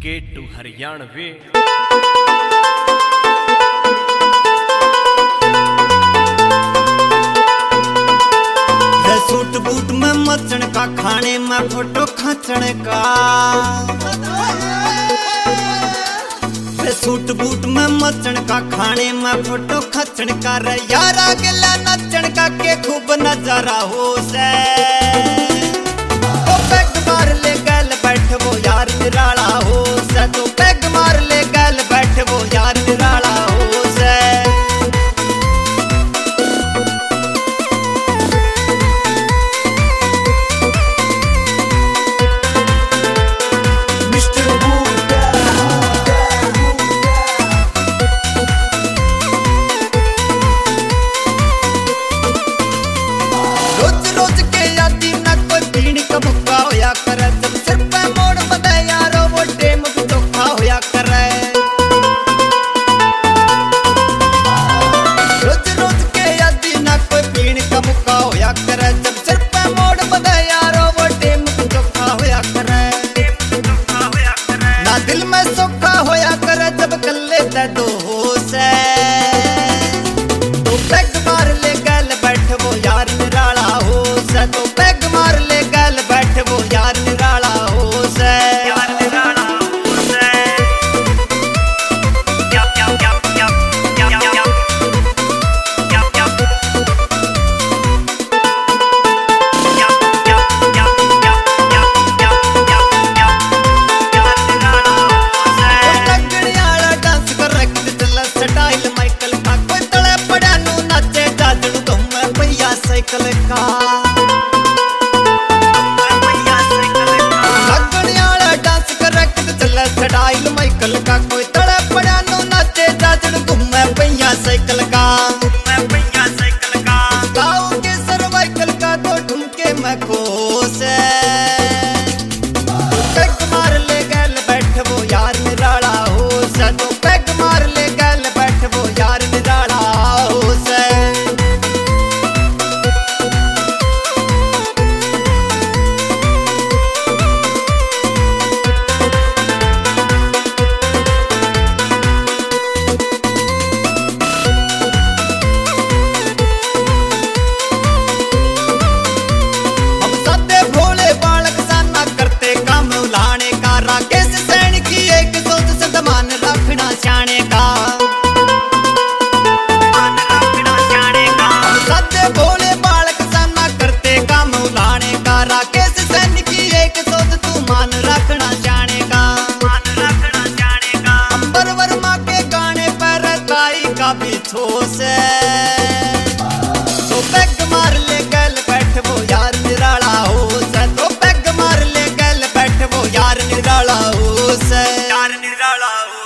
केटू Haryanvi. Suit boot में मचन का, खाने में फोटो खचन का। सूट बूट में मचन का, खाने में फोटो खचन का। रे यारा गिला नचन का के खूब नजारा हो से। तो पैग मार ले गल बैठ वो यार निराला हो से। तो पैग मार ले गल बैठ वो यार निराला हो से। तो से तो पैग मार ले गल बैठ वो यार निराला हो से। तो पैग मार ले गल बैठ वो यार निराला हो से। यार निराला हो से। साइकिल का लगनियाला डांस करे चले स्टाइल माइकल का। कोई तड़े पड़ा नो नाचे जाजड़ घूमे पैया साइकिल का। गाँव के सर्वाइकल का तो ढूंढके मैं कोस। पैग मार ले गल बैठ वो यार निराला हो से। तो पैग मार ले गल बैठ वो यार निराला हो से। जाने का सदे भोले बालक साना करते काम उलाने का। राकेश सैन की एक सोच तू मान रखना जाने का। अंबर वर्मा के गाने पर ताई का भी ठोस है। तो पैग मार ले गल बैठ वो यार निराला हो से। तो पैग मार ले गल बैठ वो यार निराला हो से। यार निराला हो।